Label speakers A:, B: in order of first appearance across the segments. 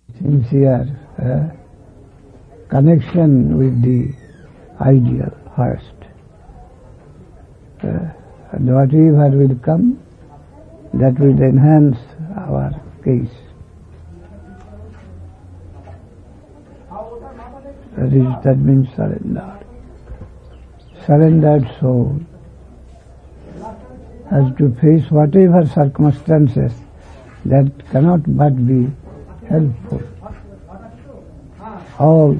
A: sincere connection with the ideal first. And whatever will come, that will enhance our case. That means surrender. Surrendered soul has to face whatever circumstances that cannot but be helpful. All,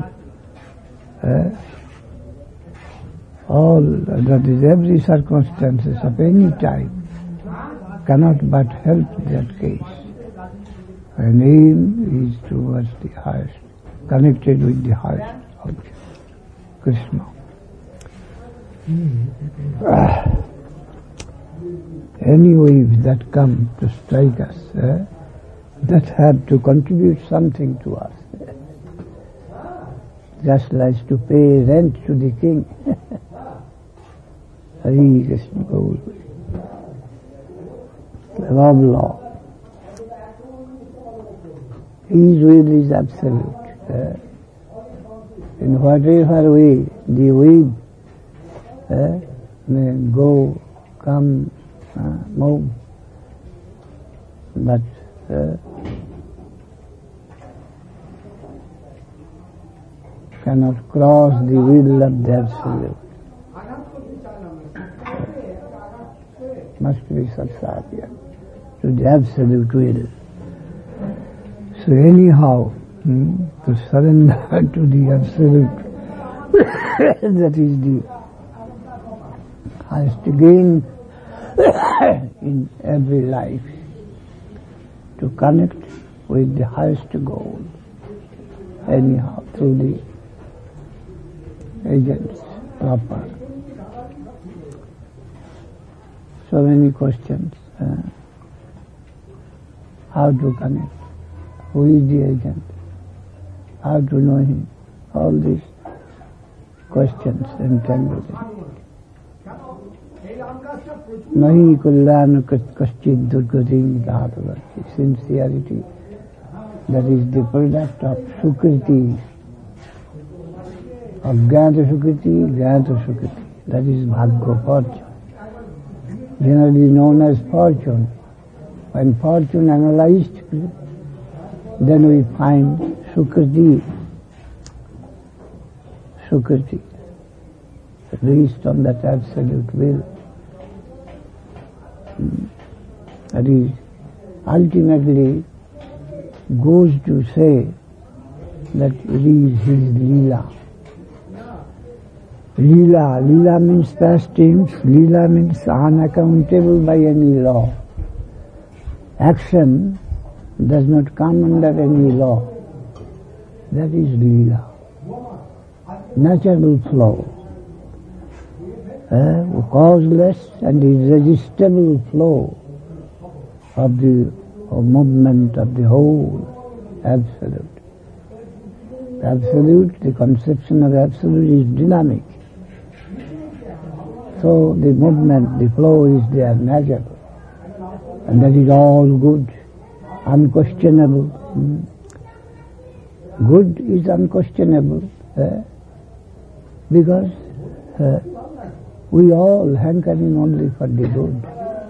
A: that is, every circumstances of any type cannot but help that case. And aim is towards the highest, connected with the highest object, Krishna. Any wave that come to strike us, that have to contribute something to us. Just like to pay rent to the king. Hari Krishna goes. Love law. His will is absolute. In whatever way the wave may go, come, move, but cannot cross the will of the Absolute. Must be subservient to the Absolute will. So anyhow, to surrender to the Absolute, that is the highest gain in every life, to connect with the highest goal, anyhow, through the agents proper. So many questions. How to connect? Who is the agent? How to know him? All these questions entangled in. Nahi kullan kaschid durgating dharavati. Sincerity, that is the product of sukriti, of Jnata Sukriti, that is Bhagya, fortune. Generally known as fortune. When fortune analyzed, then we find Sukriti, based on that absolute will. That is, ultimately goes to say that it is his Leela. Leela means past tense, Leela means unaccountable by any law. Action does not come under any law. That is Leela. Natural flow. Causeless and irresistible flow of the movement of the whole Absolute. Absolute, the conception of Absolute is dynamic. So the movement, the flow is there, natural. And that is all good, unquestionable. Good is unquestionable because we all hankering only for the good.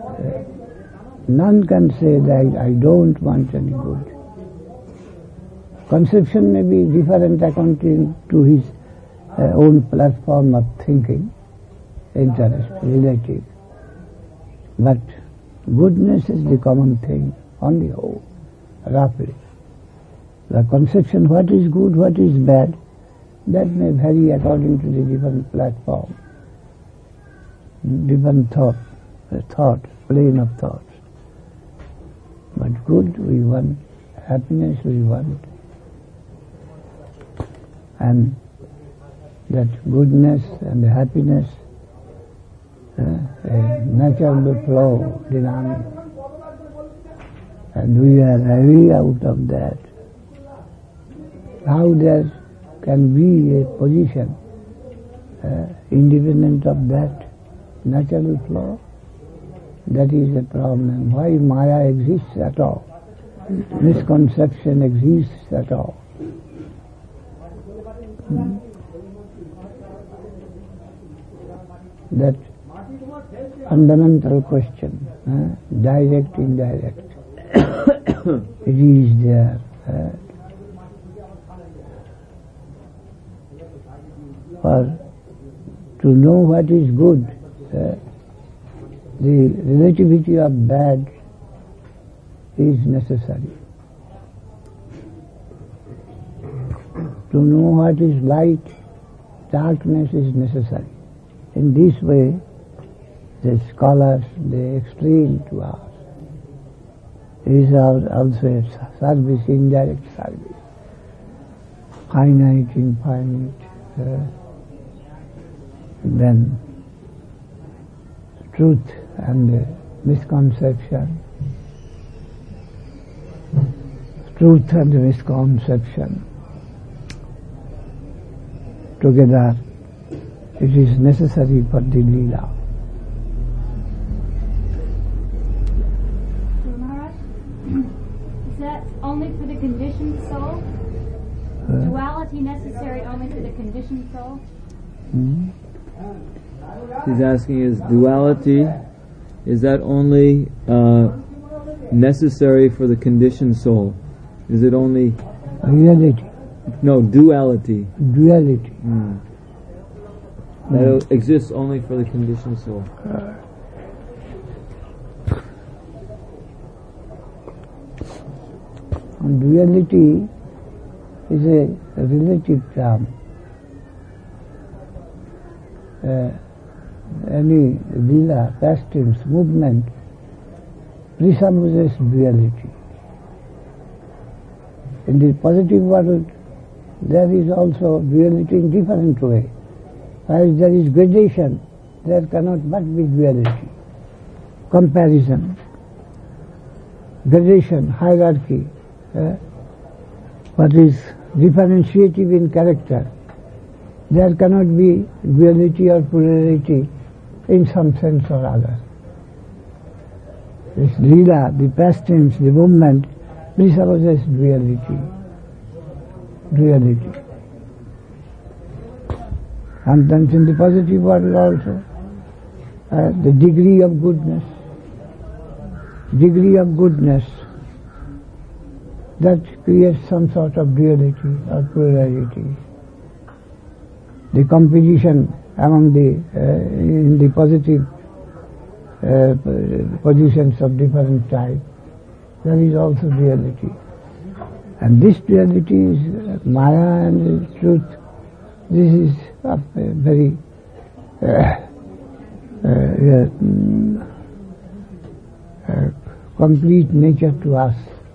A: None can say that I don't want any good. Conception may be different according to his own platform of thinking, interest, relative. But goodness is the common thing on the whole, roughly. The conception, what is good, what is bad, that may vary according to the different platform, different thought, plane of thoughts. But good we want, happiness we want. And that goodness and happiness, a natural flow, dynamic. And we are away out of that. How there can be a position independent of that natural flow? That is a problem. Why Maya exists at all? misconception exists at all. That fundamental question, direct, indirect, it is there. For to know what is good, the relativity of bad is necessary. To know what is light, darkness is necessary. In this way, the scholars, they explain to us. It is also a service, indirect service. Finite, infinite, then truth and misconception. Truth and misconception together, it is necessary for the Leela.
B: So Maharaj, is that only for the conditioned soul? Duality necessary only for the conditioned soul?
C: He's asking, is duality, is that only necessary for the conditioned soul? Is it only...
A: Reality.
C: No, duality.
A: Duality.
C: That exists only for the conditioned soul.
A: Duality is a relative term. Any lila, pastimes, movement presupposes duality. In the positive world, there is also duality in different way. As there is gradation, there cannot but be duality. Comparison, gradation, hierarchy, what is differentiative in character, there cannot be duality or plurality in some sense or other. This lila, the pastimes, the movement, presupposes duality. Duality. Sometimes in the positive world also, the degree of goodness, that creates some sort of duality or plurality. The competition among in the positive positions of different types, there is also duality. And this duality is Maya and truth. This is a very complete nature to us.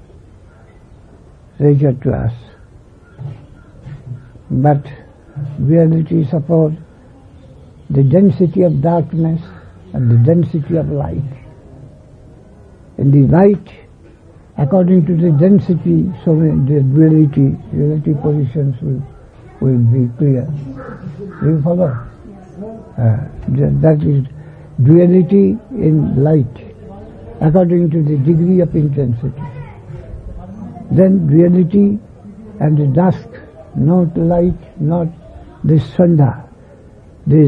A: But duality supports the density of darkness and the density of light. In the light, according to the density, so the duality positions will be clear. Do you follow? That is duality in light, according to the degree of intensity. Then duality and the dusk, not light, not this Sandha, this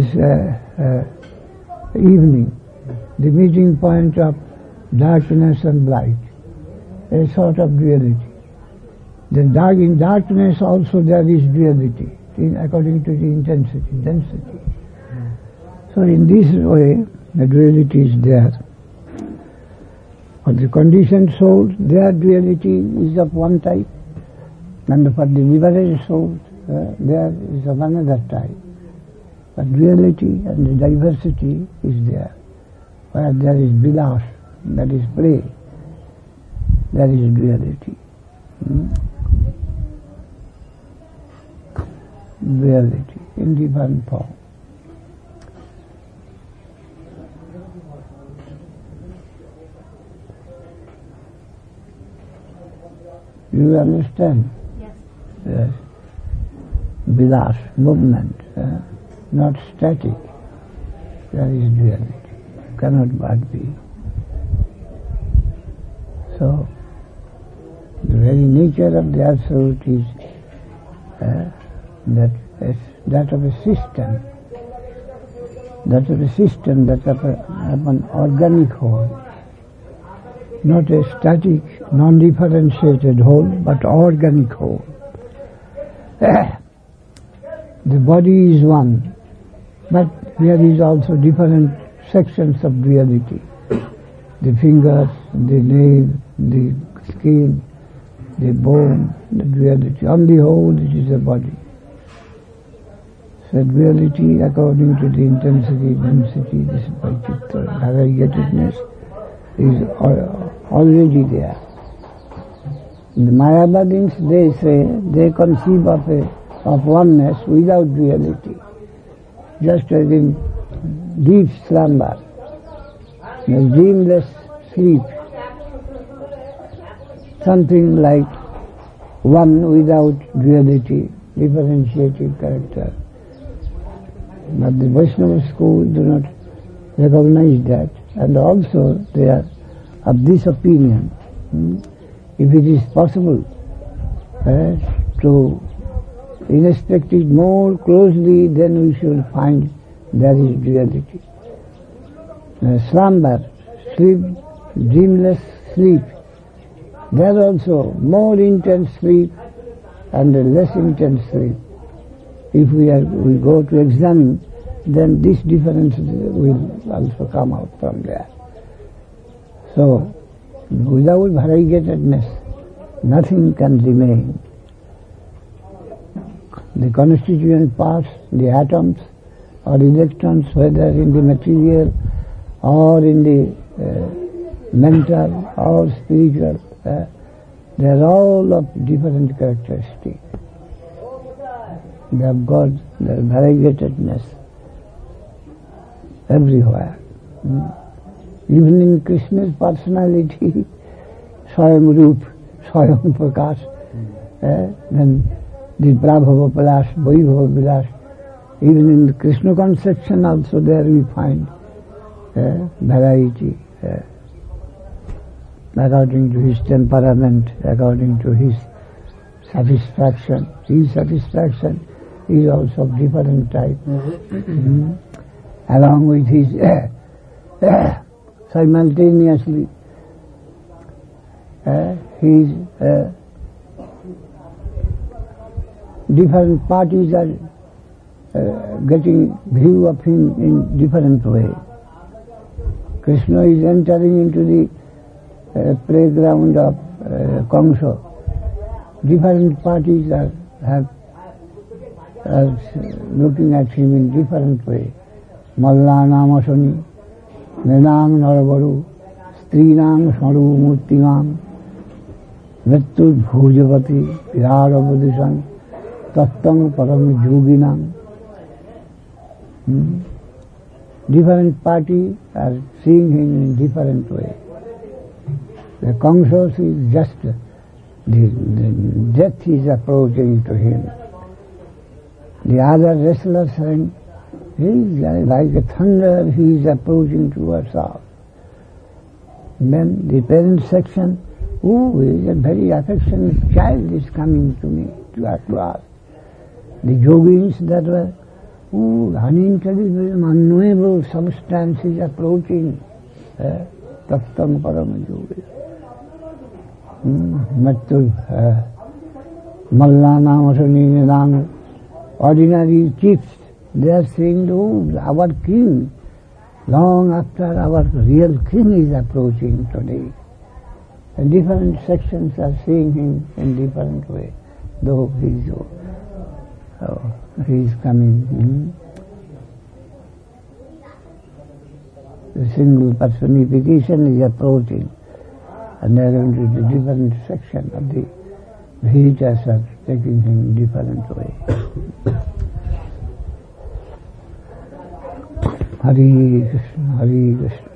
A: evening, the meeting point of darkness and light, a sort of duality. Then in darkness also there is duality, according to the intensity, density. So in this way, the duality is there. For the conditioned souls, their duality is of one type, and for the liberated souls, there is of another type. But duality and the diversity is there. Where there is vilas, that is play, there is duality. Duality in different form. You understand?
B: Yes.
A: Yes. Vilas, movement, not static. There is duality. Cannot but be. So, very nature of the Absolute is that of a system, that of an organic whole, not a static, non-differentiated whole, but organic whole. The body is one, but there is also different sections of reality. The fingers, the nail, the skin, the bone, the reality. On the whole, it is a body. So reality, according to the intensity, density, this variegatedness, is already there. The Mayavadins, they say, they conceive of oneness without reality, just as in deep slumber, the dreamless sleep, something like one without reality, differentiated character. But the Vaishnava school do not recognize that, and also they are of this opinion. If it is possible to inspect it more closely, then we shall find there is reality. Slumber, sleep, dreamless sleep, there is also more intense sleep and less intense sleep. If we go to examine, then this difference will also come out from there. So, without variegatedness, nothing can remain. The constituent parts, the atoms or electrons, whether in the material or in the mental or spiritual, they are all of different characteristics. They have got their variegatedness everywhere. Even in Krishna's personality, Swayam Rup, Swayam Prakash, then the Prabhava Palash, Vaibhava Vilash, even in the Krishna conception also there we find variety, according to his temperament, according to his satisfaction. His satisfaction is also of different type. Along with his simultaneously his different parties are getting view of him in different way. Krishna is entering into the playground of Kamsa. Different parties are looking at him in different way. Mallana Masani, Nenang Naravaru, Strinang Saru Murtinang, Vettur Bhujavati, Pirarabadishan, Tattang Param Yoginam. Different parties are seeing him in different way. The Kamsa is just the death is approaching to him. The other wrestlers saying, he is like a thunder, he is approaching towards us. Then the parent section, oh, he is a very affectionate child is coming to me, to us. The yogins that were, oh, unintelligible, unknowable substance is approaching. Tattam Param Yogi. Mattu Mallana Masani Nidang. Ordinary chiefs, they are saying, oh, our king, long after our real king is approaching today. And different sections are seeing him in different way, though he is coming. The single personification is approaching, and they are going to the different section of the visitors are taking him different way. Hare Krishna, Hare Krishna.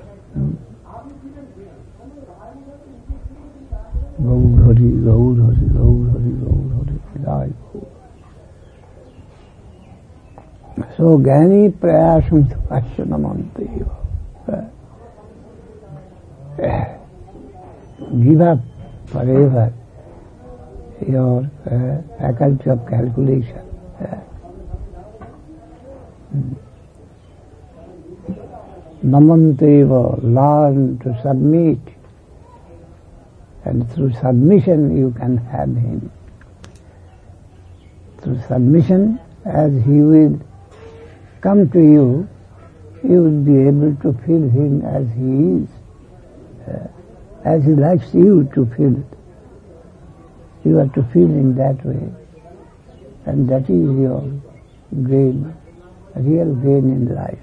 A: Gaur Hari, Gaur Hari, Gaur Hari, Gaur Hari, Jai Gaur. So, Gani Prayasam Ashanamantayiva. Give up forever your faculty of calculation. Namanteva, learn to submit, and through submission you can have him. Through submission, as he will come to you, you will be able to feel him as he is, as he likes you to feel it. You have to feel in that way, and that is your gain, real gain in life.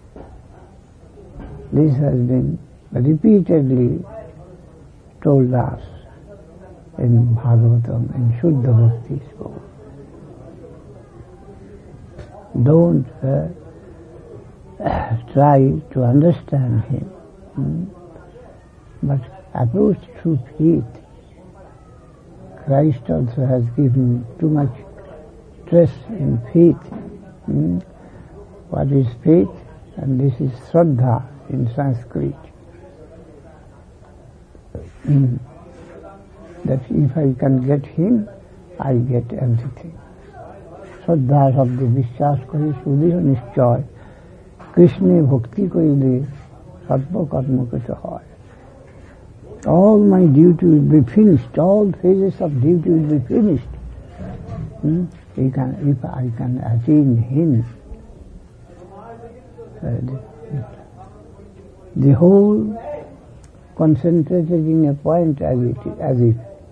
A: This has been repeatedly told us in Bhagavatam, in Shuddha Bhakti Sloka. Don't try to understand him, but approach through faith. Christ also has given too much stress in faith. What is faith? And this is Shraddha in Sanskrit. That if I can get him, I get everything. Shraddha शब्द विश्वास करे सुदृढ़ निश्चय कृष्ण भक्ति करिले सर्व कर्म कुछ হয়. All my duty will be finished. All phases of duty will be finished. If I can attain him, the whole concentrated in a point as if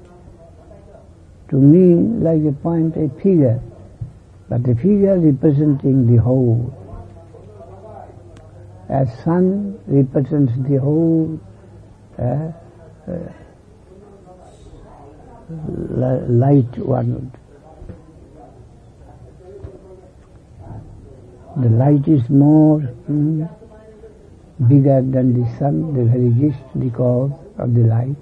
A: to me like a point, a figure, but the figure representing the whole. As sun represents the whole light world. The light is more bigger than the sun, the very gist, the cause of the light.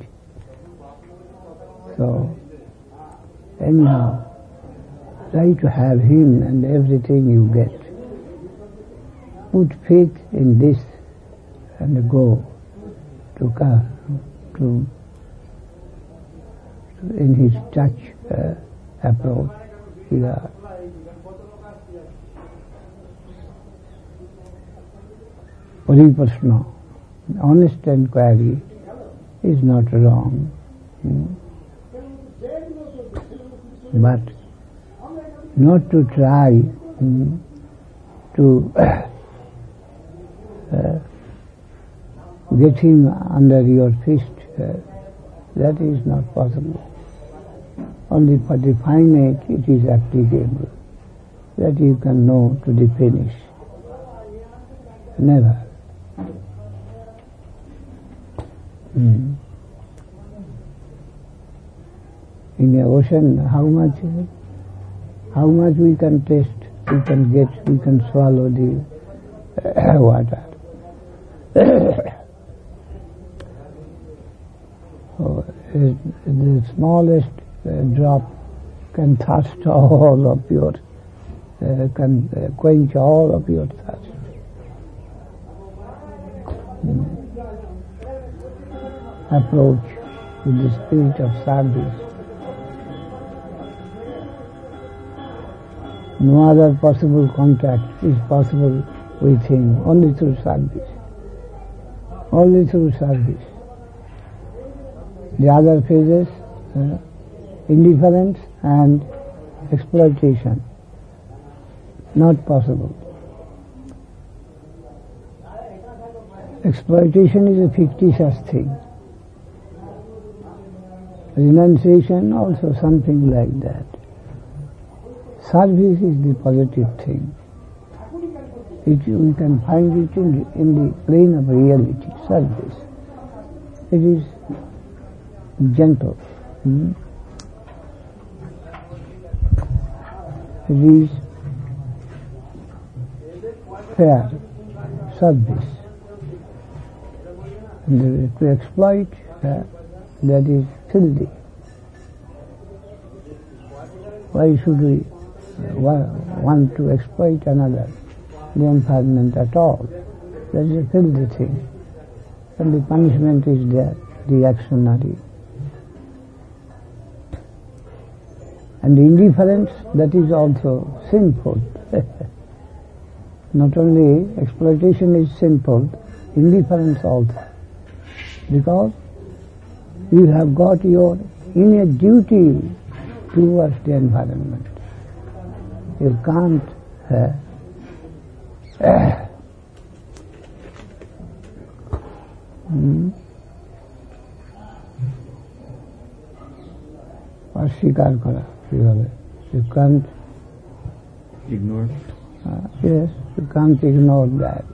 A: So, anyhow, try to have him and everything you get. Put faith in this and go to in his touch approach here. Pariprashna, honest enquiry is not wrong, but not to try to get him under your fist, that is not possible. Only for the finite it is applicable, that you can know to the finish. Never. In the ocean, how much we can taste, we can get, we can swallow the water. So, the smallest drop can thirst all of your, can quench all of your thirst. Approach with the spirit of service. No other possible contact is possible with him, only through service. Only through service. The other phases, indifference and exploitation, not possible. Exploitation is a fictitious thing. Renunciation also something like that. Service is the positive thing. We can find it in the plane of reality, service. It is gentle. It is fair, service. And to exploit, that is filthy. Why should we want to exploit another, the environment at all? That is a filthy thing. And the punishment is there, reactionary. And indifference, that is also sinful. Not only exploitation is sinful, indifference also. Because you have got your inner duty towards the environment. You can't অস্বীকার করা কিভাবে? You can't
C: ignore.
A: Yes, you can't ignore that.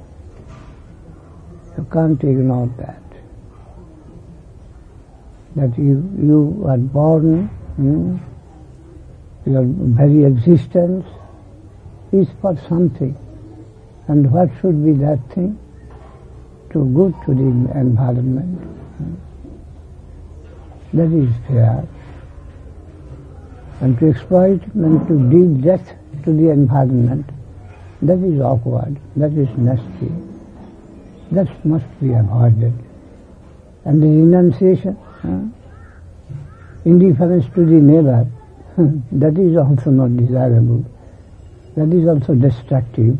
A: You can't ignore that. That you are born, your very existence is for something. And what should be that thing? To good to the environment. That is fair. And to exploit and to deal death to the environment, that is awkward, that is nasty. That must be avoided. And the renunciation, indifference to the neighbor, that is also not desirable. That is also destructive.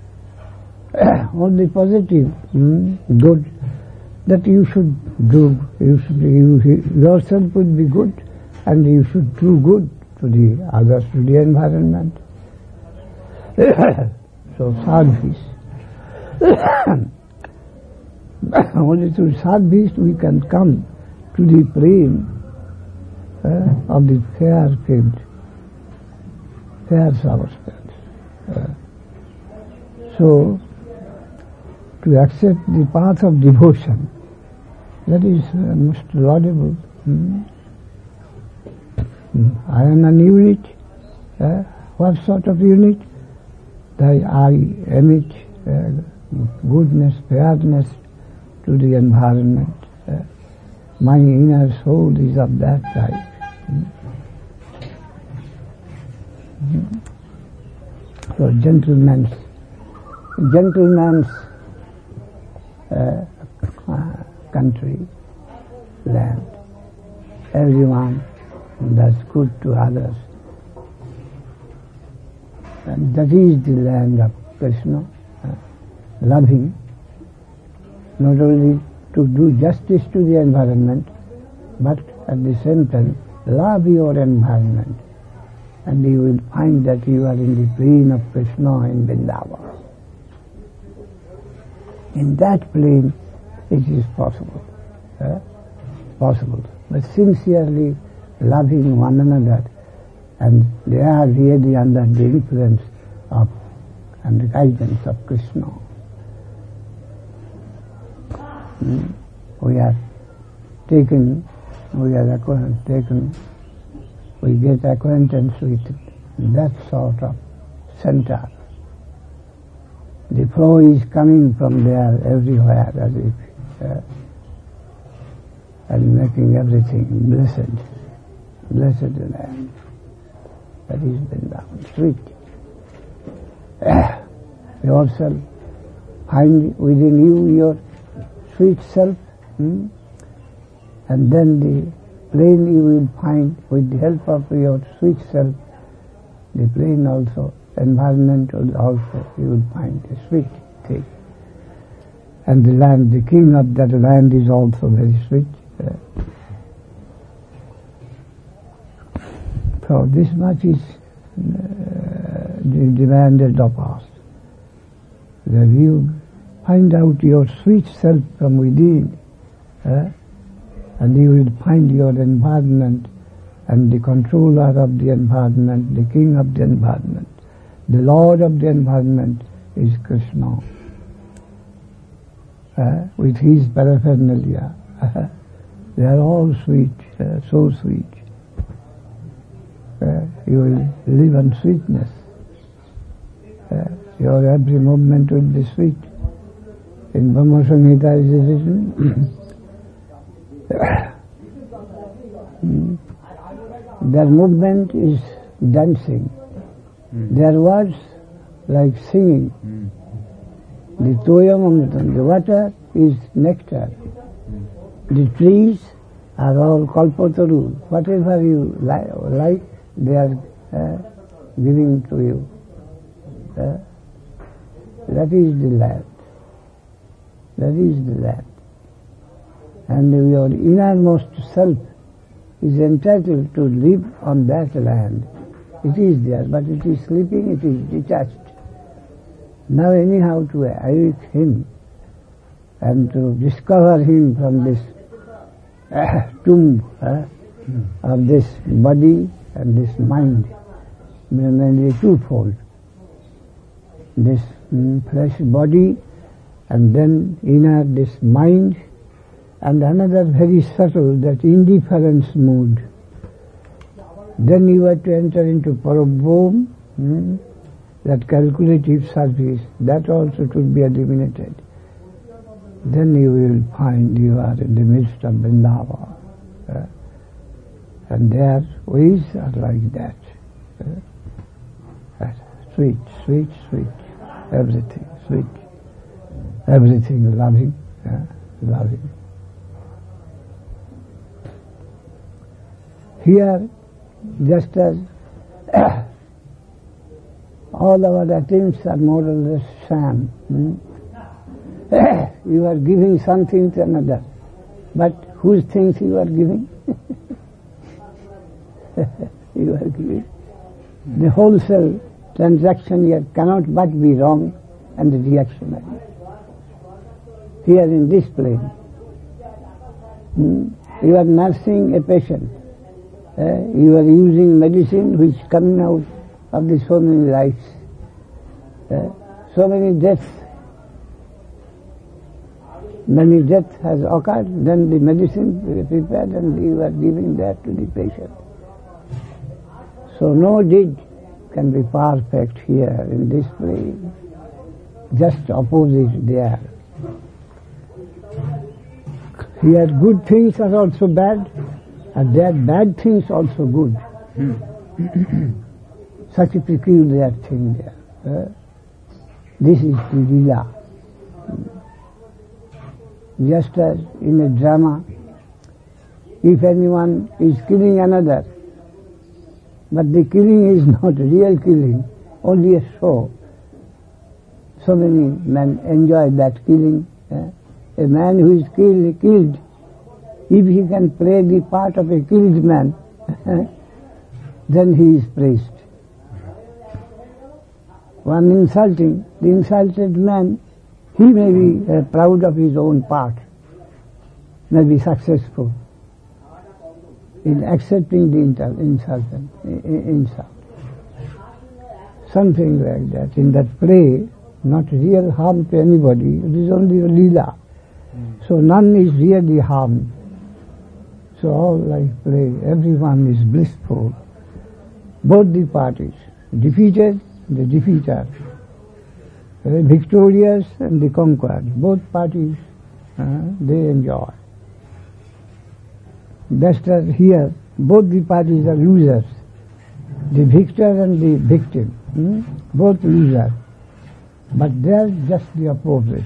A: Only positive, good, that you should do. Yourself would be good, and you should do good to the others, to the environment. So service. Only through service we can come to the plane of the fair field, fair substance. So, to accept the path of devotion, that is most laudable. I am an unit. What sort of unit? Thy eye emit goodness, fairness to the environment. My inner soul is of that type. So gentleman's country, land. Everyone does good to others. And that is the land of Krishna, loving, not only to do justice to the environment, but at the same time, love your environment. And you will find that you are in the plane of Krishna in Vrindavan. In that plane, it is possible. But sincerely loving one another, and they are really under the influence of and the guidance of Krishna. We get acquaintance with that sort of center. The flow is coming from there everywhere, as if, and making everything blessed land. That is Vrindavan, sweet. Yourself, find within you your sweet self, and then the plane you will find with the help of your sweet self, the plane also, environment also, you will find a sweet thing. And the land, the king of that land is also very sweet. So this much is demanded of us. That you find out your sweet self from within, and you will find your environment and the controller of the environment, the king of the environment, the lord of the environment is Krishna. With his paraphernalia, they are all sweet, so sweet. You will live on sweetness. Your every movement will be sweet. In Brahma Samhita it is written, their movement is dancing. Their words like singing. The toyam amritam, the water is nectar. The trees are all kalpataru. Whatever you like, they are giving to you. That is the land. That is the land. And your innermost self is entitled to live on that land. It is there, but it is sleeping, it is detached. Now anyhow to awake him and to discover him from this tomb of this body and this mind, mainly twofold. This flesh body and then inner this mind, and another very subtle, that indifference mood. Then you have to enter into parabhom, that calculative service, that also should be eliminated. Then you will find you are in the midst of Vrindavan. And their ways are like that. Sweet, sweet, sweet. Everything sweet. Everything loving, loving. Here, just as all our attempts are more or less sham. You are giving something to another, but whose things you are giving? You are giving. The wholesale transaction here cannot but be wrong and reactionary. Here in this plane, you are nursing a patient. You are using medicine which is coming out of the so many lives, so many deaths. Many death has occurred, then the medicine prepared and you are giving that to the patient. So no deed can be perfect here in this plane. Just opposite there. Here good things are also bad, and there bad things also good. Such a peculiar thing there. This is the lila. Just as in a drama, if anyone is killing another, but the killing is not real killing, only a show. So many men enjoy that killing. A man who is killed, if he can play the part of a killed man, then he is praised. One insulting, the insulted man, he may be proud of his own part, may be successful in accepting the insult. Something like that. In that play, not real harm to anybody, it is only a lila. So none is really harmed. So all like play, everyone is blissful. Both the parties, defeated, the defeater, victorious and the conquered, both parties, they enjoy. Just as here, both the parties are losers. The victor and the victim, both losers. But there just the opposite.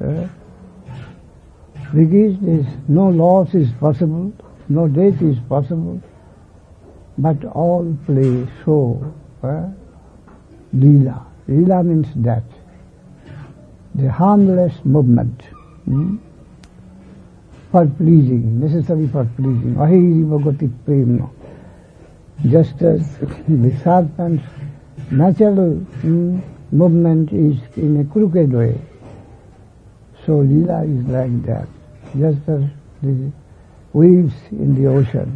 A: Because no loss is possible, no death is possible, but all play show. Lila. Lila means that. The harmless movement. For pleasing, necessary for pleasing. Ahiri bhagati prema. Just as the serpent's natural movement is in a crooked way, so Lila is like that. Just as the waves in the ocean.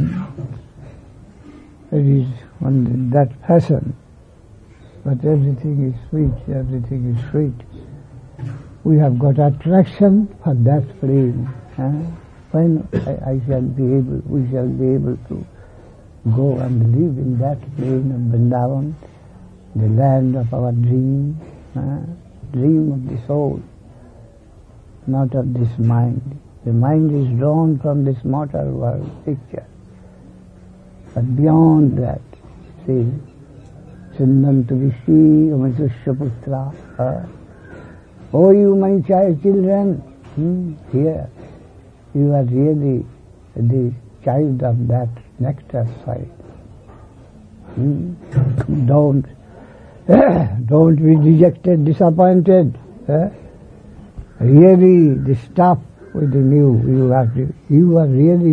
A: It is on that fashion. But everything is sweet, everything is sweet. We have got attraction for that flame. When I shall be able, we shall be able to go and live in that plane of Vrindavan, the land of our dream, dream of the soul, not of this mind. The mind is drawn from this mortal world picture. But beyond that, see, Chindantu Vishi Amatushyaputra. Oh, you my child children, here, you are really the child of that nectar side. Don't be dejected, disappointed. Really, the stuff within you are really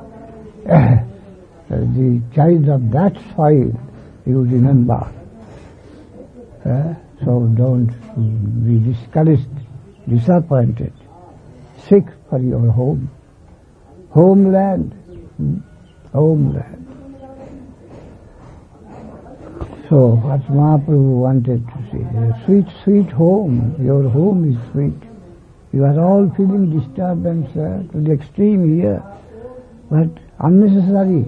A: the child of that soil. You remember. So don't be discouraged, disappointed. Seek for your home. Homeland. Homeland. So what Mahaprabhu wanted to say, sweet, sweet home. Your home is sweet. You are all feeling disturbance to the extreme here, but unnecessary.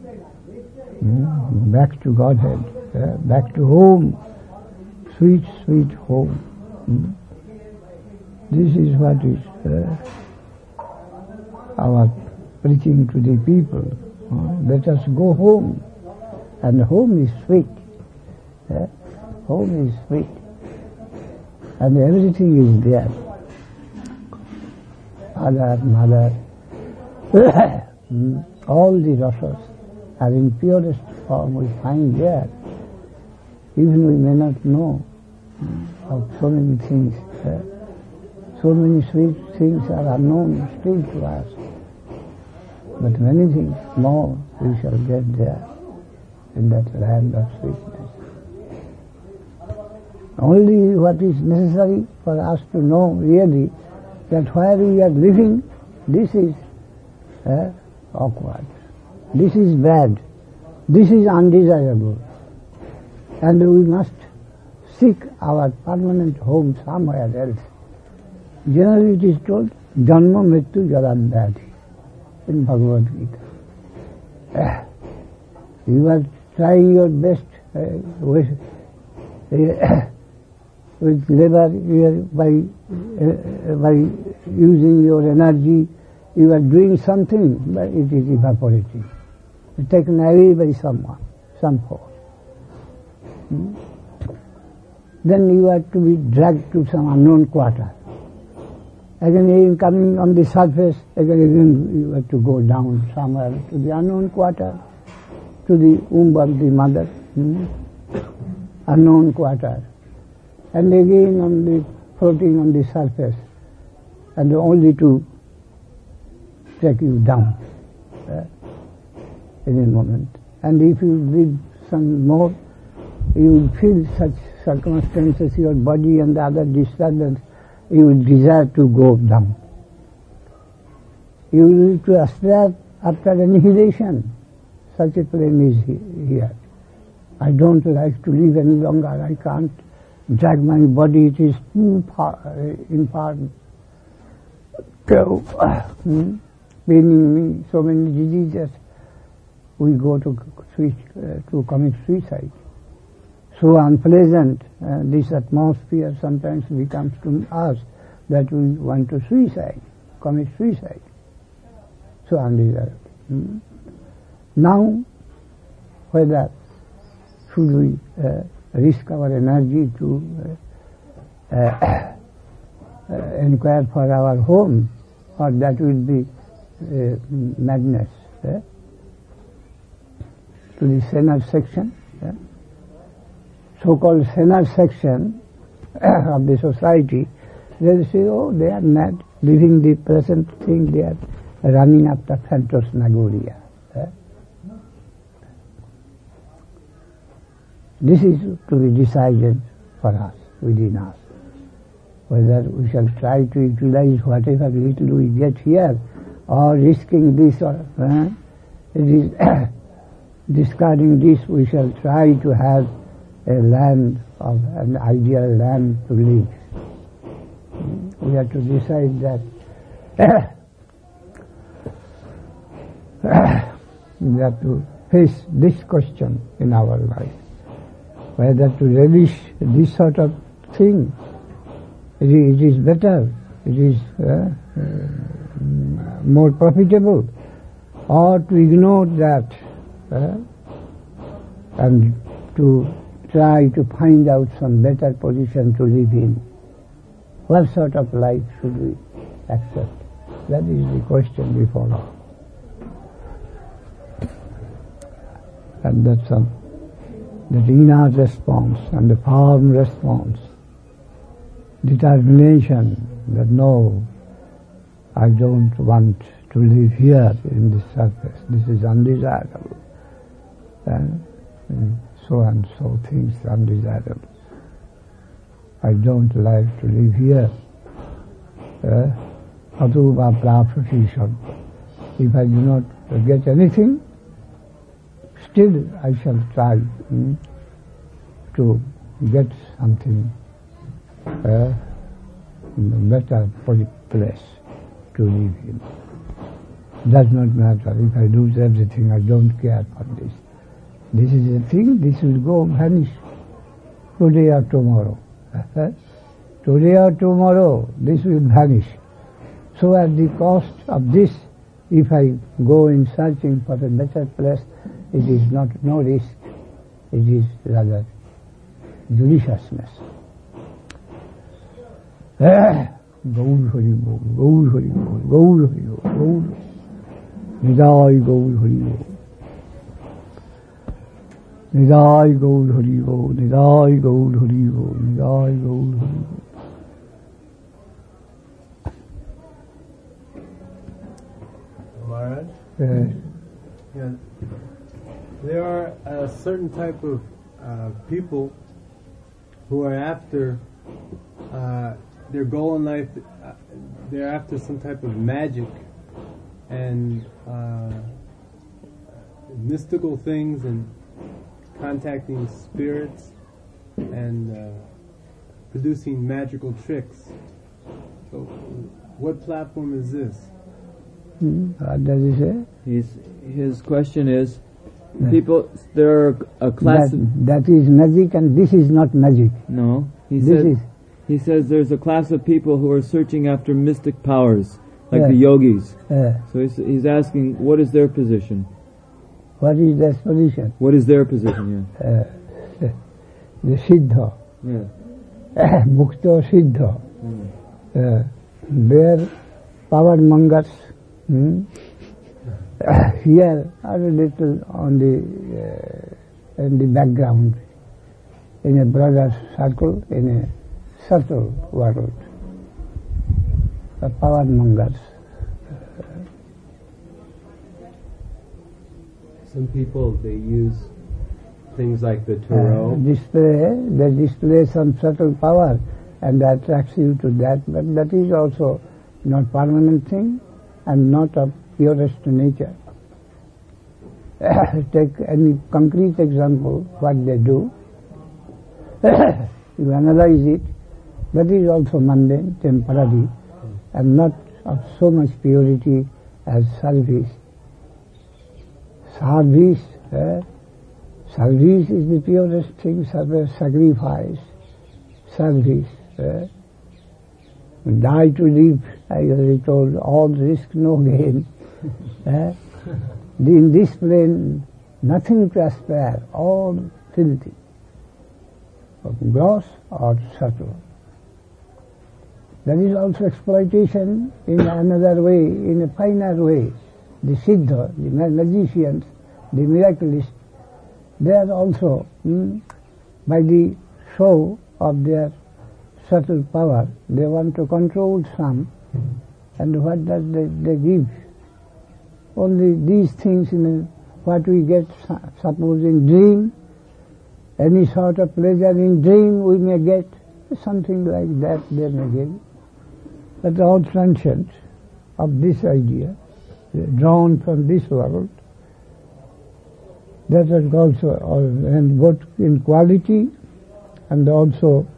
A: Back to Godhead, back to home. Sweet, sweet home. This is what is our preaching to the people. Let us go home. And home is sweet. Home is sweet. And everything is there. Father, mother, all the rasas are in purest form we find there. Even we may not know of so many things. So many sweet things are unknown still to us. But many things more we shall get there in that land of sweetness. Only what is necessary for us to know really that where we are living, this is awkward. This is bad. This is undesirable. And we must seek our permanent home somewhere else. Generally it is told, Janma Mrityu Jaradhyati in Bhagavad Gita. You are trying your best with labor, by using your energy, you are doing something, but it is evaporating. It's taken away by someone, some force. Then you are to be dragged to some unknown quarter. Again coming on the surface, again you have to go down somewhere to the unknown quarter, to the womb of the mother, unknown quarter. And again on the floating on the surface, and only to take you down in a moment. And if you live some more, you will feel such circumstances, your body and the other disturbance, you will desire to go down. You will to aspire after annihilation. Such a plane is here. I don't like to live any longer. I can't drag my body. It is too important. Paining me, so many diseases. We go to commit suicide. So unpleasant, this atmosphere sometimes becomes to us that we want to commit suicide. So undesirable. Now, whether should we risk our energy to inquire for our home, or that will be madness. To the senile section, so-called senile section of the society, they say, oh, they are mad, living the present thing, they are running after phantasmagoria. This is to be decided for us, within us, whether we shall try to utilize whatever little we get here, or risking this, or it is discarding this, we shall try to have a land, of an ideal land to live. We have to decide that we have to face this question in our life, whether to relish this sort of thing. It is better, it is more profitable, or to ignore that and to try to find out some better position to live in. What sort of life should we accept? That is the question before us. And that's that inner response and the firm response, determination that no, I don't want to live here in this surface, this is undesirable, and so things undesirable. I don't like to live here. Atuva prapratisham. If I do not get anything, still I shall try to get something in a better place to live in. Does not matter. If I lose everything, I don't care for this. This is a thing, this will go vanish today or tomorrow. Today or tomorrow, this will vanish. So at the cost of this, if I go in searching for a better place, it is no risk. It is rather deliciousness. Gaur Hari Bol, Gaur Hari Bol, Gaur Hari Bol, Gaur Nidai Gaur Hari Bol. Nidai Gaur Hari Bol, Nidai Gaur Hari Bol, Nidai Gaur Hari Bol.
D: Maharaj?
A: Yes.
D: Yeah. There are a certain type of people who are after their goal in life, they're after some type of magic and mystical things and contacting spirits and producing magical tricks. So what platform is this?
A: What does he say?
C: His question is, people, there are a class
A: that is magic and this is not magic.
C: No, he says there's a class of people who are searching after mystic powers, like the yogis. So he's asking, what is their position?
A: What is their position?
C: What is their position?
A: The Siddha. Mukta Siddha. Their power mongers here are a little on in the background, in a broader circle, in a subtle world. The power mongers.
E: Some people, they use things like the tarot.
A: They display some subtle power and attracts you to that, but that is also not permanent thing and not of purest nature. Take any concrete example, what they do. You analyze it, that is also mundane, temporary, and not of so much purity as service. Service is the purest thing, sacrifice, service. Die to live, I already told, all risk, no gain. In this plane, nothing to aspire, all filthy, gross or subtle. There is also exploitation in another way, in a finer way. The Siddha, the magicians, the miraclists, they are also, by the show of their subtle power, they want to control some, and what does they give? Only these things, what we get, suppose in dream, any sort of pleasure in dream we may get, something like that they may give. But all transient of this idea, drawn from this world, that is also, and both in quality and also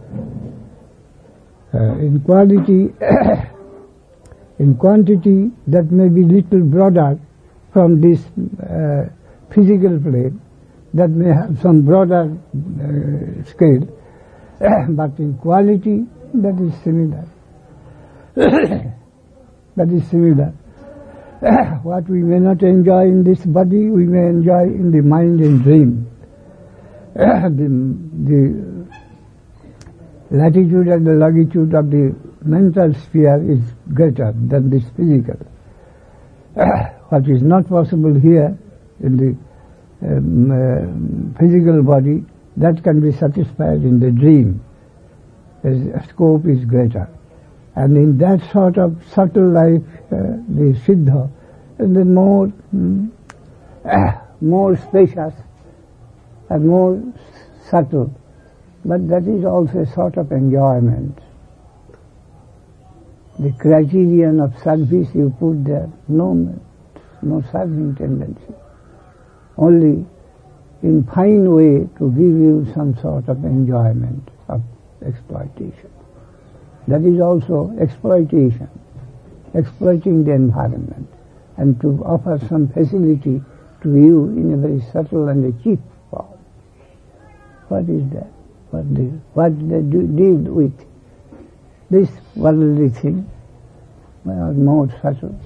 A: in quality, in quantity, that may be little broader from this physical plane, that may have some broader scale, but in quality, that is similar. That is similar. What we may not enjoy in this body, we may enjoy in the mind and dream. The latitude and the longitude of the mental sphere is greater than this physical. What is not possible here in the physical body, that can be satisfied in the dream. The scope is greater. And in that sort of subtle life, the Siddha, the more spacious and more subtle. But that is also a sort of enjoyment. The criterion of service you put there, no serving tendency. Only in fine way to give you some sort of enjoyment of exploitation. That is also exploitation, exploiting the environment, and to offer some facility to you in a very subtle and a cheap form. What is that? What they deal with? This worldly thing, more subtle.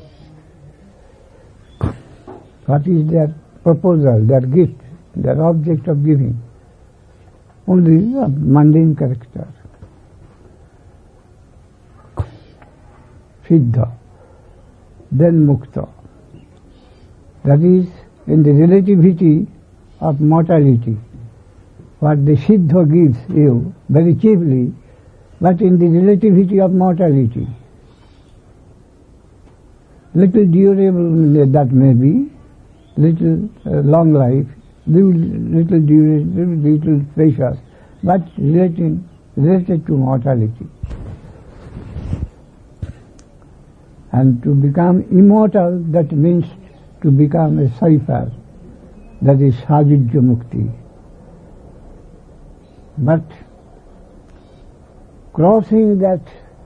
A: What is their proposal, their gift, their object of giving? Only a mundane character. Siddha, then Mukta. That is, in the relativity of mortality, what the Siddha gives you very cheaply, but in the relativity of mortality. Little durable that may be, little long life, little durable, little precious, but related to mortality. And to become immortal, that means to become a cipher, that is Sajujya Mukti. But crossing that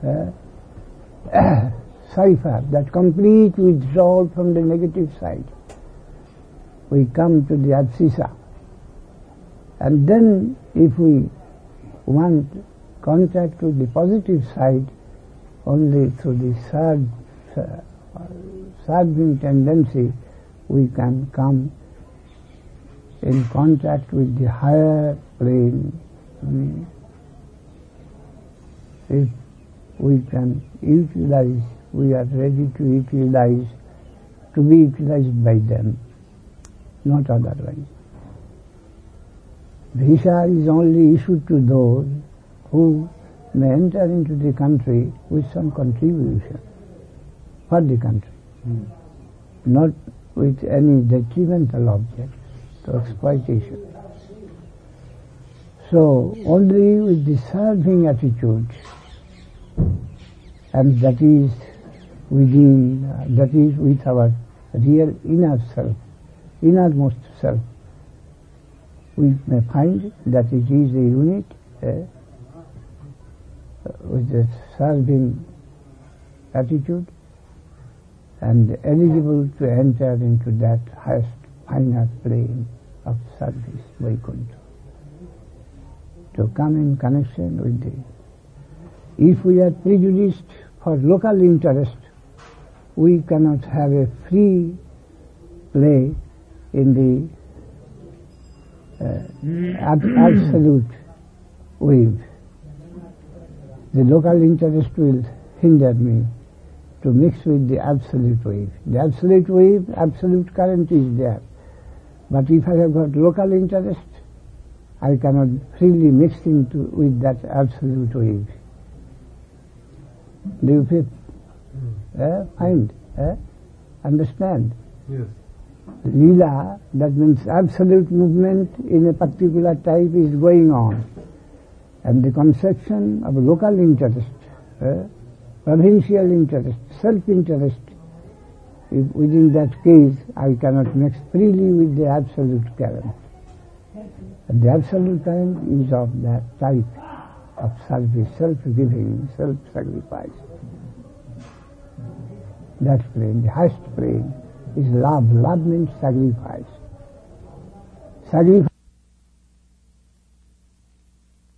A: cipher, that complete withdrawal from the negative side, we come to the abscissa. And then if we want contact with the positive side, only through the serving tendency we can come in contact with the higher plane. If we can utilize, we are ready to utilize, to be utilized by them, not otherwise. Visa is only issued to those who may enter into the country with some contribution for the country, not with any detrimental object to exploitation. So only with the serving attitude, and that is within, that is with our real inner self, innermost self, we may find that it is a unit with a serving attitude and eligible to enter into that highest, finer plane of service, Vaikuntha. To come in connection with the... If we are prejudiced for local interest, we cannot have a free play in the absolute wave. The local interest will hinder me to mix with the absolute wave. The absolute wave, absolute current is there. But if I have got local interest, I cannot freely mix with that absolute wave. Do you feel? Find? Understand?
D: Yes.
A: Leela, that means absolute movement in a particular type is going on. And the conception of local interest, provincial interest, self-interest, within that case I cannot mix freely with the absolute current. And the absolute current is of that type of service, self-giving, self-sacrifice. That plane, the highest plane, is love. Love means sacrifice. Sacrifice